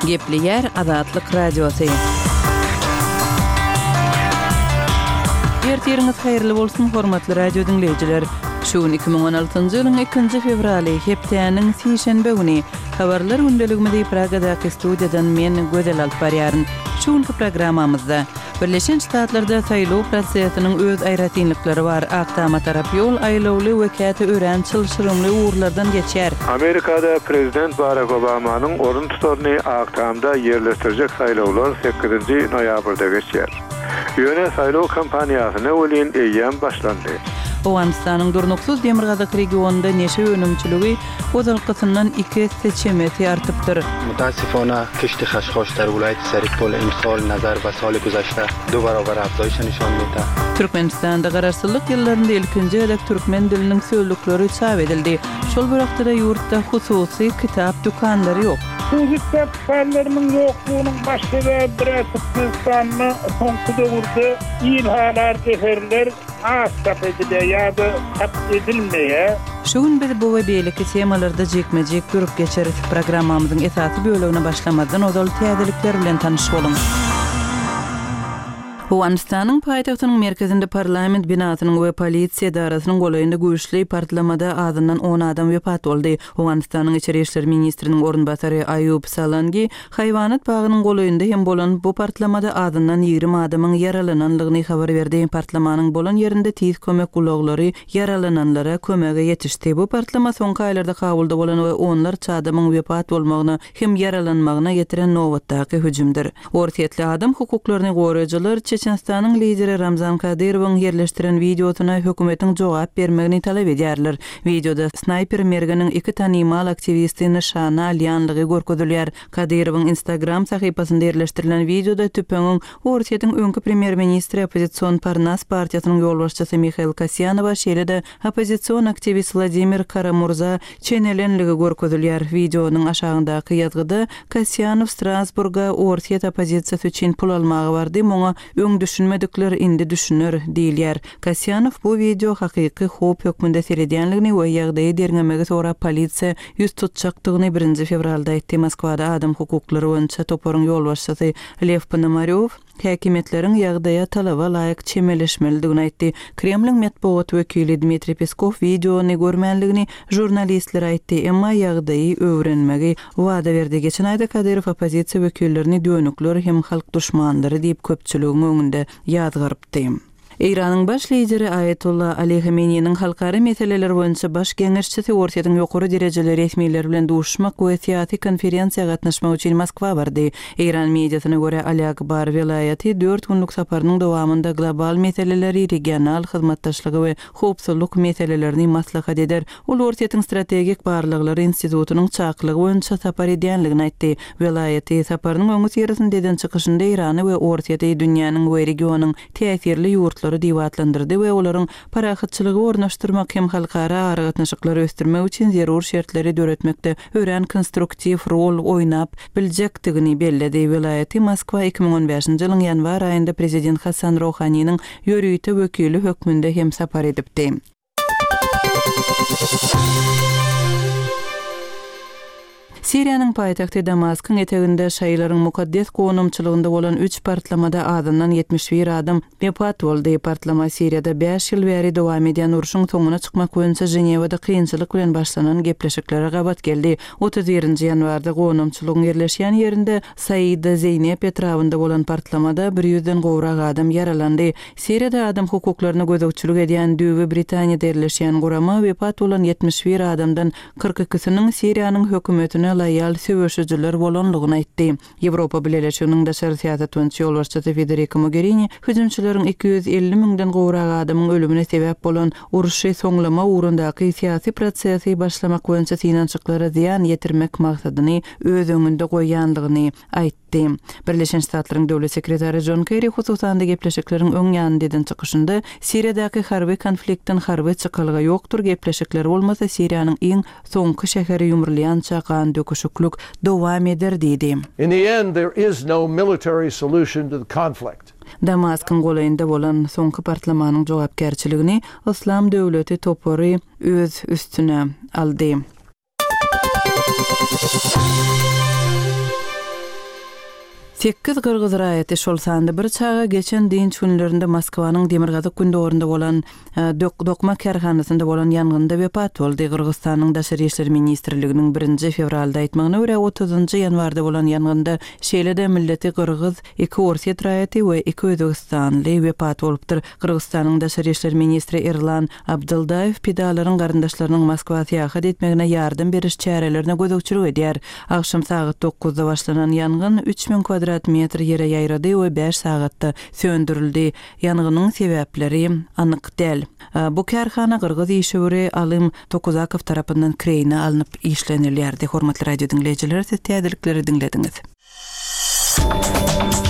Gepli yer Azatlyk Radiosu. Ertiriniz hayırlı bolsun hormatly radio dinleyijiler. Şu 2016-njy ýylyň 2 fevraly hepdeniň sişenbe güni habarlar gündeliginde Pragadaky studiýadan men Gözel alyp barýaryn. Şu programmamyzda Birleşen Ştatlarda saýlaw prosesiniň öz aýratynlyklary bar. Aktama tarap ýol aýlawly wekati ören çylşyrymly uğurlardan geçer. Amerikada Prezident Barack Obamanyň orun tutarny aktamda ýerleşdirjek saýlawlar 8 noýabrda geçer. Ýöne saýlaw kampaniýasyny ölen eýýän başlandy. Owanistan'ın durnuksuz Demirgazak regionunda neşe önümçülüğü ozalqısından 2 seçimeti artıptır. متاسفانه کشت خشخاش در ولایت سریپول امسال نظر به سال گذشته 2 برابر افزایش نشان می‌دهد. Türkmenistan'da gararsızlık yıllarında ilkinci edek Türkmen dilinin söylükleri çap edildi. Şol bir vaktada yurtta hususi kitap dükkanları yok. Bu kitaplarının yokluğunun başlığı Türkmenistan'ı sonku dövrde ilhalar, eferler asap edilmeye ya da tap edilmeye. Şuun biz bu ve beyleki temalarda jekmejek görüp geçeriz. Programmamızın esası bölümüne başlamadan ozal täzelikler bilen tanış bolun. Owanistan'ın paýtagtynyň merkezinde parlament binasynyň we polisiýa darasynyň golaýynda güýçli partlamada azyndan 10 adam wepat boldy. Owanistan'yň içeri işler ministriniň orunbasary Ayub Salangi haýwanat bagynyň golaýynda hem bolan bu partlamada azyndan 20 adamyň yaralananlygyny habar berdi. Partlamanyň bolan ýerinde tiz kömek gulaglary yaralananlara kömege ýetişdi. Bu partlama soňky aýlarda kabulda bolan we onlarça adamyň wepat bolmagyna hem yaralanmagyna getiren nowatdaky hüjümdir. Ortatly adam hukuklaryny goraýjylar Çeçenistanyň lideri Ramzan Kadyrowyň ýerleşdiren videosuna hökümetiň jogap bermegini talap edýärler. Videoda snayper mergeniň 2 tanymal aktivisti nişana alýanlygy görkezilýär. Kadyrowyň Instagram sahypasynda ýerleşdirilen videoda tüpeňiň Ortatyň öňkü premier ministri opozisiýon Parnas partiýasynyň ýolbaşçysy Mikhail Kasyanova şeýle-de opozisiýon aktivist Vladimir Karamurza çenelenligi görkezilýär. Videonyň aşagyndaky ýazgyda Kasyanov Strasburga Ortatyň opozisiýasy üçin pul almagy bardy, moňa öň düşünmedikler indi düşünür diýilýär. Kasyanov bu video hakyky hop hökmünde seredýänligini we ýagdaýy derňemege sonra polisiýa ýüz tutjakdygyny 1 fevralda aýtdy. Moskwada adam hukuklary boýunça toporyň ýolbaşçysy Lev Ponomaryov häkimetleriň ýagdaýa talaba laýyk çemeleşmelidigini aýtdy. Kremliň medeniýet wekili Dmitri Peskov videony görmänligini jurnalistler aýtdy, emma ýagdaýy öwrenmegi wada berdi. Geçen aýda Kadyrow opozisiýa wekillerini dönükler hem halk düşmanlary diýip köpçüligiň öňünde ýazgyrypdy. İran'ın baş lideri Ayetullah Ali Khamenei'nin halkara meseleler boyunca baş geňeşçisi Ortatyň ýokary derejeleri resmiýetler bilen duşmak we syýasy konferensiýa gatnaşmak üçin Moskwa bardy. İran mediasyna görä Ali Akbar welaýaty 4 günlük saparynyň dowamında global meseleleri, regional hyzmatdaşlygy we howpsuzlyk meselelerini maslahat eder. Ol Ortatyň strategik barlyklary institutynyň çaklygy boýunça sapar edýänligini aýtdy. Welaýaty saparynyň öňü ýerinde deden çykyşynda Irany we Ortaty dünýäniň we regionyň täsirli ýurtlary diýwatlandyrdy we olaryň parahatçylygy ornaşdyrmak hem halkara aragatnaşyklary ösdürmek üçin zerur şertleri döretmekde ören konstruktiv rol oýnap biljekdigini belledi. Welaýaty Moskwa 2015-nji ýylyň ýanwar aýynda prezident Hasan Rouhanyň ýörüýte wekili hökmünde hem sapar edipdi. Siriýanyň paýtagty Damaskyň eteginde şaýlaryň mukaddes gonumçylygynda bolan 3 partlamada azyndan 71 adam wepat boldy. Partlama Siriýada 5 ýyl bäri dowam edýän uruşyň soňuna çykmak boýunça Jenewada kynçylyk bilen başlanan gepleşiklere gabat geldi. 31-nji ýanwarda gonumçylygyň ýerleşýän ýerinde Saida Zeynep etrawynda bolan partlamada 100-den gowrak adam yaralandy. Siriýada adam hukuklaryna gözegçilik edýän Düýbi Britaniýada ýerleşýän gurama wepat bolan 71 adamdan 42-siniň Siriýanyň hökümetine laýal söwüşüjüler bolanlygyny aýtdy. Ýewropa Birleşiginiň daşary syýasat boýunça ýolbaşçysy Federica Mogherini hüjümçileriň 250 000-den gowrak adamyň ölümine sebäp bolan uruşy soňlama ugrundaky syýasy prosesi başlamak boýunça synançyklary ziýan ýetirmek maksadyny öz öňünde goýýanlygyny aýtdy. Birleşen Ştatlaryň döwlet sekretary John Kerry hususanda gepleşikleriň öň ýanyndan çykyşynda Siriýadaky harby konfliktin harby çykalygy ýokdur, gepleşikler bolmasa Siriýanyň iň soňky şäheri ýumurlaýan çakan döküşüklük dowam eder diýdi. In the end, there is no military solution to the conflict. Damaskyn golaýynda bolan soňky partlamanyň jogapkärçiligini Islam döwleti topory öz üstüne aldy. 8 Qırgız raýaty şol sanda bir çağa geçen dinç günlerinde Moskwanyň Demirgazyk gündorunda bolan dokma karhanasynda bolan ýangynda wepat boldy. Qırgızstanyň Daşary işleri ministrliginiň 1 fevralda aýtmagyna görä 30 ýanwarda bolan ýangynda şeýlede milleti Qırgız, 2 Orset raýaty we 2 Özbekistanly wepat bolupdyr. Qırgızstanyň Daşary işleri ministri Erlan Abduldaýew pedalaryň garyndaşlarynyň Moskwa seýahat etmegine ýardym beriş çärelerine gözükçülük edýär. Akşam saat 9-da başlanan ýangyn 3000 kvadrat metr ýere ýaýrady we 5 sagatda söndürildi. Ýanganyň sebäpleri anyk däl. Bu karhana Qırgız işçileri Alym Tokuzakow tarapyndan Kreýne alınıp işlenilýärdi. Hormatly radio dinleýijiler, täzelikleri dinlediňiz.